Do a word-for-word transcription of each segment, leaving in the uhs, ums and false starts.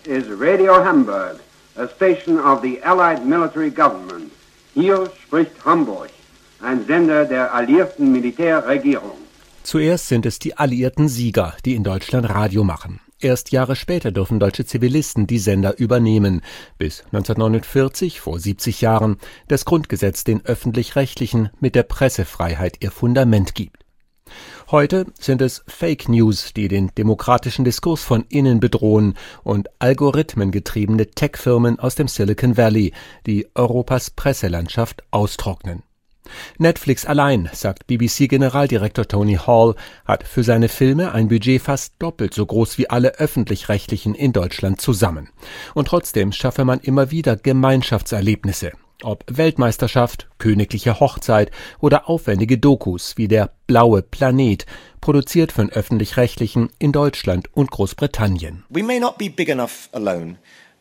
is Radio Hamburg, a station of the Allied Military Government. Hier spricht Hamburg, ein Sender der alliierten Militärregierung. Zuerst sind es die alliierten Sieger, die in Deutschland Radio machen. Erst Jahre später dürfen deutsche Zivilisten die Sender übernehmen, bis neunzehnhundertneunundvierzig, vor siebzig Jahren, das Grundgesetz den Öffentlich-Rechtlichen mit der Pressefreiheit ihr Fundament gibt. Heute sind es Fake News, die den demokratischen Diskurs von innen bedrohen und algorithmengetriebene Tech-Firmen aus dem Silicon Valley, die Europas Presselandschaft austrocknen. Netflix allein, sagt B B C-Generaldirektor Tony Hall, hat für seine Filme ein Budget fast doppelt so groß wie alle Öffentlich-Rechtlichen in Deutschland zusammen. Und trotzdem schaffe man immer wieder Gemeinschaftserlebnisse. Ob Weltmeisterschaft, königliche Hochzeit oder aufwendige Dokus wie der Blaue Planet, produziert von Öffentlich-Rechtlichen in Deutschland und Großbritannien. We may not be big enough alone.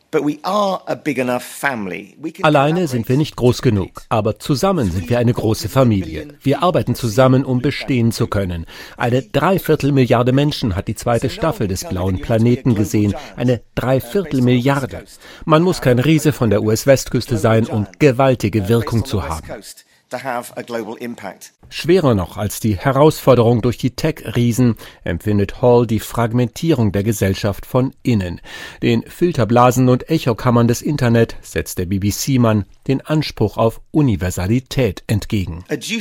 Alleine sind wir nicht groß genug, aber zusammen sind wir eine große Familie. Wir arbeiten zusammen, um bestehen zu können. Eine Dreiviertelmilliarde Menschen hat die zweite Staffel des Blauen Planeten gesehen. Eine Dreiviertelmilliarde. Man muss kein Riese von der U S-Westküste sein, um gewaltige Wirkung zu haben. Schwerer noch als die Herausforderung durch die Tech-Riesen empfindet Hall die Fragmentierung der Gesellschaft von innen. Den Filterblasen und Echokammern des Internet setzt der B B C-Mann den Anspruch auf Universalität entgegen.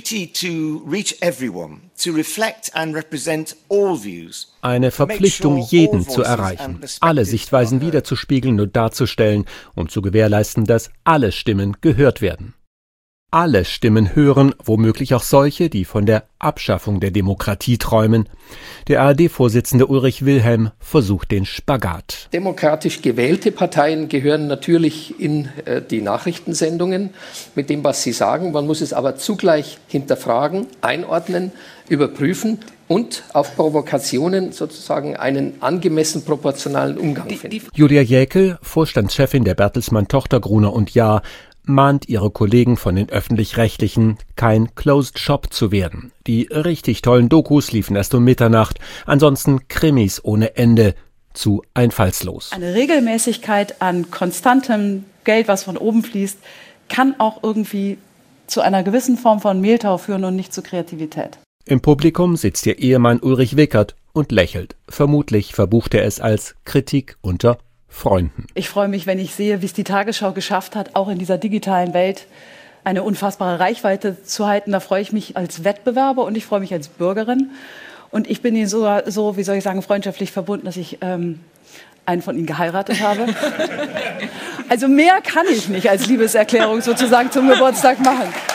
Eine Verpflichtung, jeden zu erreichen, alle Sichtweisen wiederzuspiegeln und darzustellen, um zu gewährleisten, dass alle Stimmen gehört werden. Alle Stimmen hören, womöglich auch solche, die von der Abschaffung der Demokratie träumen. Der A R D-Vorsitzende Ulrich Wilhelm versucht den Spagat. Demokratisch gewählte Parteien gehören natürlich in äh, die Nachrichtensendungen mit dem, was sie sagen. Man muss es aber zugleich hinterfragen, einordnen, überprüfen und auf Provokationen sozusagen einen angemessen proportionalen Umgang finden. Julia Jäkel, Vorstandschefin der Bertelsmann Tochter Gruner und Jahr, mahnt ihre Kollegen von den Öffentlich-Rechtlichen, kein Closed Shop zu werden. Die richtig tollen Dokus liefen erst um Mitternacht, ansonsten Krimis ohne Ende, zu einfallslos. Eine Regelmäßigkeit an konstantem Geld, was von oben fließt, kann auch irgendwie zu einer gewissen Form von Mehltau führen und nicht zu Kreativität. Im Publikum sitzt ihr Ehemann Ulrich Wickert und lächelt. Vermutlich verbucht er es als Kritik unter Freunden. Ich freue mich, wenn ich sehe, wie es die Tagesschau geschafft hat, auch in dieser digitalen Welt eine unfassbare Reichweite zu halten. Da freue ich mich als Wettbewerber und ich freue mich als Bürgerin. Und ich bin Ihnen sogar so, wie soll ich sagen, freundschaftlich verbunden, dass ich ähm, einen von Ihnen geheiratet habe. Also mehr kann ich nicht als Liebeserklärung sozusagen zum Geburtstag machen.